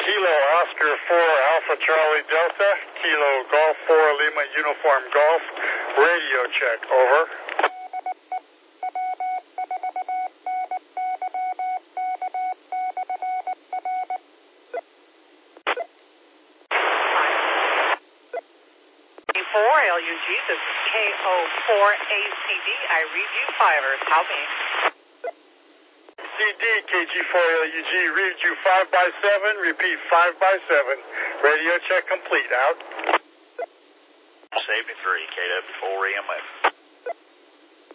Kilo Oscar 4 Alpha Charlie Delta, Kilo Golf 4 Lima Uniform Golf, radio check, over. LUG, this is KO4ACD. I read you fivers. How me? CD, KG4LUG, read you 5x7, repeat 5x7. Radio check complete, out. Save me 3, KW4 EMF.